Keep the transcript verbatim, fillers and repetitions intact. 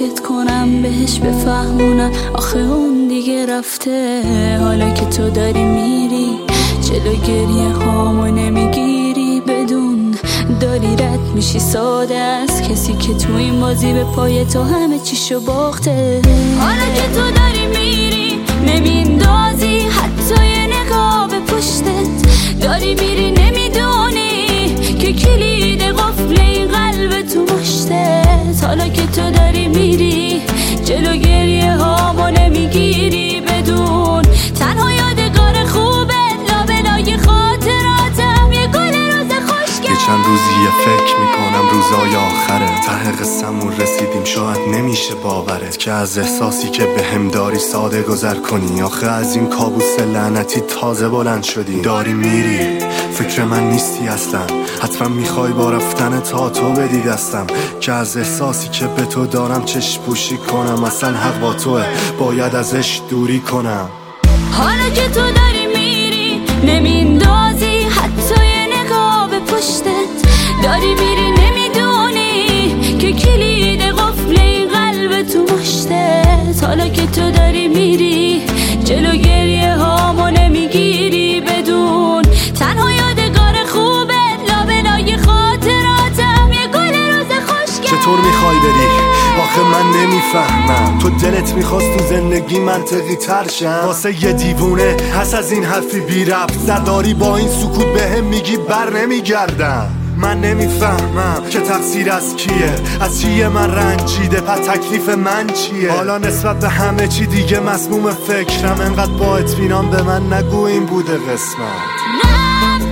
ساکت کنم بهش بفهمونم آخه اون دیگه رفته. حالا که تو داری میری جلو گریه هامو نمیگیری، بدون داری رد میشی ساده از کسی که تو این بازی به پای تو همه چیشو باخته. حالا که تو داری میری نمیندازی حتی یه نگاه به پشتت، داری میری نمیدونی که کلید قفل این قلب تو مشتت. حالا که تو داری میری جلو گریه هامو نمیگیری، بدون تنها یادگار خوبه لابلای خاطراتم یه گل روز خوشگل. یه چند روزیه فکر میکنم روزای آخره، ته قصه‌مون رسیدیم شاید نمیشه باورت که از احساسی که به هم داری ساده گذر کنی. آخه از این کابوس لعنتی تازه بلند شدی، داری میری فکر من نیستی اصلا، حتما میخوای با رفتن تا تو بدی دستم که از احساسی که به تو دارم چشم پوشی کنم. اصلا حق با توه باید ازش دوری کنم. حالا که تو داری میری نمیندازی حتی یه نگاه به پشتت، داری میری نمیدونی که کلید قفل این قلب تو مشتت. حالا که تو داری میری جلو گریه هامو نمیگیری، بدون تنها یادگار خوبه لابلای خاطراتم یه گل روز خوشگل. چطور میخوای بری؟ آخه من نمیفهمم، تو دلت میخواست تو زندگی منطقی تر شم، واسه یه دیوونه هست از این حرفی بی ربط زداری با این سکوت به هم میگی بر نمیگردم. من نمیفهمم که تقصیر از کیه، از چیه من رنجیده پس تکلیف من چیه. حالا نسبت به همه چی دیگه مسموم فکرم، انقدر با اطمینان به من نگو این بوده قسمت.